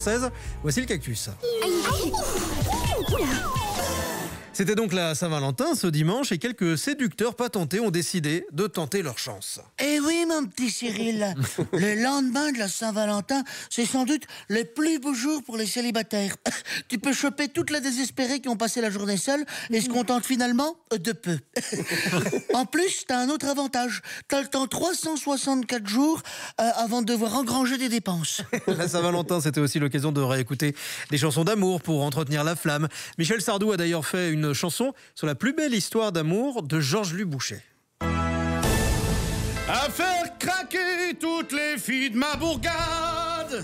Voici le cactus. C'était donc la Saint-Valentin ce dimanche et quelques séducteurs patentés ont décidé de tenter leur chance. Eh oui, mon petit Cyril, le lendemain de la Saint-Valentin, c'est sans doute le plus beau jour pour les célibataires. Tu peux choper toutes les désespérées qui ont passé la journée seules et se contentent finalement de peu. En plus, t'as un autre avantage. T'as le temps 364 jours avant de devoir engranger des dépenses. La Saint-Valentin, c'était aussi l'occasion de réécouter des chansons d'amour pour entretenir la flamme. Michel Sardou a d'ailleurs fait une chanson sur la plus belle histoire d'amour de Georges Lubouchet. À faire craquer toutes les filles de ma bourgade,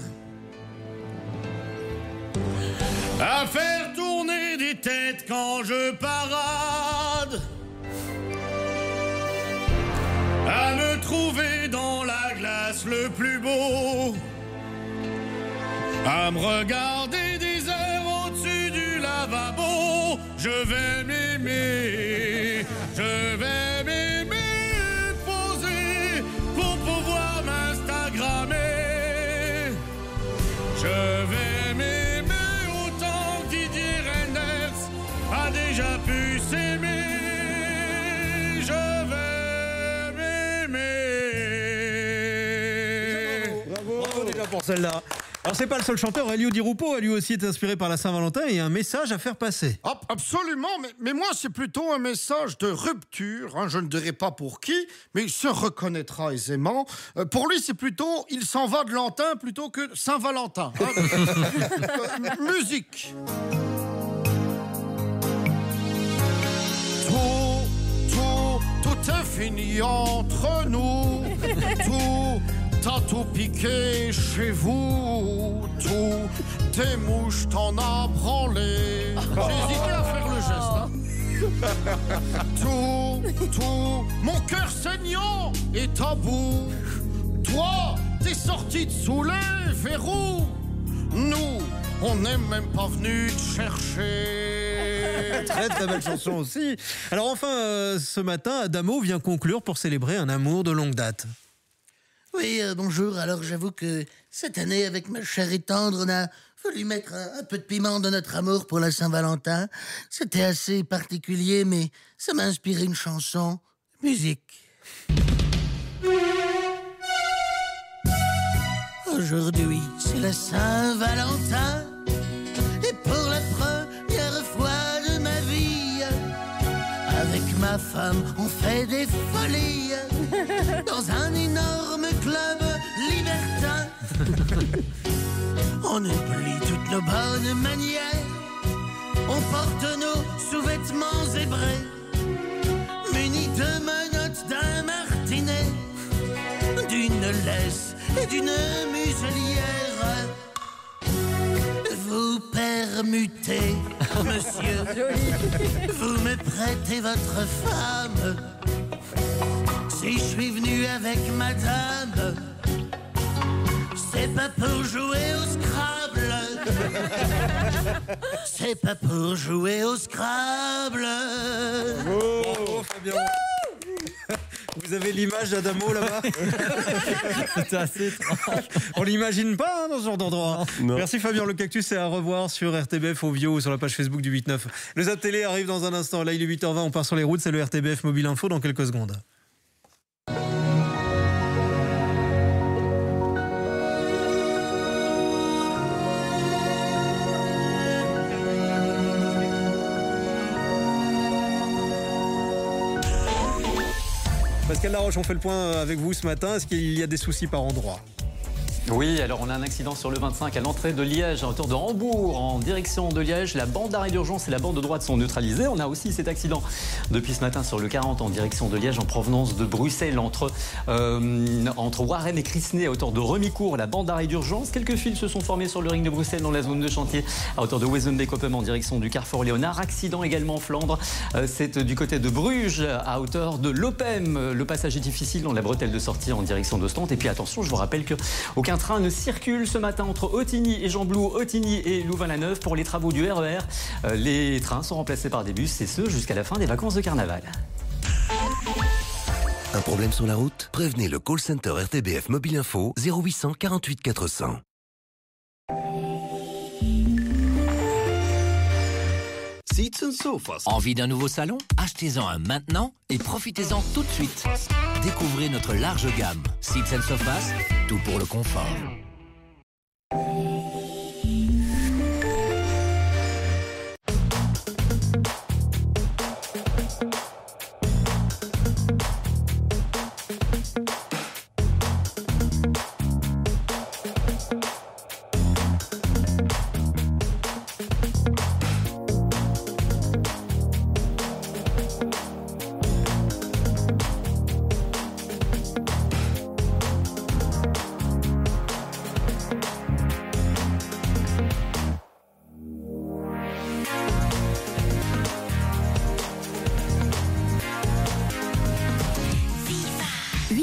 à faire tourner des têtes quand je parade, à me trouver dans la glace le plus beau, à me regarder des heures au-dessus du lavabo. Je vais m'aimer, je vais m'aimer, poser pour pouvoir m'instagrammer. Je vais m'aimer autant que Didier Reynders a déjà pu s'aimer. Je vais m'aimer. Bravo déjà pour celle-là. Alors c'est pas le seul chanteur, Elio Di Rupo, lui aussi est inspiré par la Saint-Valentin et un message à faire passer. Absolument, mais moi c'est plutôt un message de rupture, hein, je ne dirai pas pour qui, mais il se reconnaîtra aisément. Pour lui c'est plutôt il s'en va de Lantin plutôt que Saint-Valentin. Hein. Musique. Tout est fini entre nous, t'as tout piqué chez vous, tes mouches t'en as branlé. J'ai hésité à faire le geste, hein. Mon cœur saignant est à bout. Toi, t'es sorti de sous les verrous. Nous, on n'est même pas venus te chercher. Très très belle chanson aussi. Alors enfin, ce matin, Adamo vient conclure pour célébrer un amour de longue date. Oui, bonjour. Alors j'avoue que cette année, avec ma chérie tendre, on a voulu mettre un peu de piment dans notre amour pour la Saint-Valentin. C'était assez particulier, mais ça m'a inspiré une chanson. Musique. Aujourd'hui, c'est la Saint-Valentin, et pour la première fois de ma vie, avec ma femme, on fait des folies dans un énorme club libertin. On oublie toutes nos bonnes manières, on porte nos sous-vêtements zébrés, munis de menottes, d'un martinet, d'une laisse et d'une muselière. Vous permutez, monsieur, vous me prêtez votre femme. Si je suis venu avec madame, c'est pas pour jouer au Scrabble. C'est pas pour jouer au Scrabble. Oh, Fabien. Vous avez l'image d'Adamo là-bas? C'était assez étrange. On l'imagine pas hein, dans ce genre d'endroit. Merci Fabien, le cactus est à revoir sur RTBF Ovio ou sur la page Facebook du 8-9. Le Zap Télé arrive dans un instant. Là il est 8h20, on part sur les routes, c'est le RTBF Mobile Info dans quelques secondes. Pascal Laroche, on fait le point avec vous ce matin. Est-ce qu'il y a des soucis par endroit? Oui, alors on a un accident sur le 25 à l'entrée de Liège, à hauteur de Hambourg, en direction de Liège. La bande d'arrêt d'urgence et la bande de droite sont neutralisées. On a aussi cet accident depuis ce matin sur le 40 en direction de Liège, en provenance de Bruxelles, entre Warren et Crisnay, à hauteur de Remicourt. La bande d'arrêt d'urgence. Quelques fils se sont formés sur le ring de Bruxelles, dans la zone de chantier, à hauteur de Wezenbeek-Oppem, en direction du carrefour Léonard. Accident également en Flandre. C'est du côté de Bruges, à hauteur de l'Oppem. Le passage est difficile dans la bretelle de sortie en direction d'Ostende. Et puis attention, je vous rappelle qu'aucun train ne circule ce matin entre Ottigny et Gembloux, Ottigny et Louvain-la-Neuve pour les travaux du RER. Les trains sont remplacés par des bus, et ce jusqu'à la fin des vacances de carnaval. Un problème sur la route? Prévenez le call center RTBF Mobile Info 0800 48 400. Seats and Sofas. Envie d'un nouveau salon? Achetez-en un maintenant et profitez-en tout de suite. Découvrez notre large gamme. Seats and Sofas, tout pour le confort.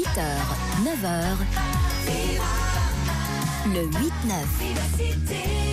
Le 8-9.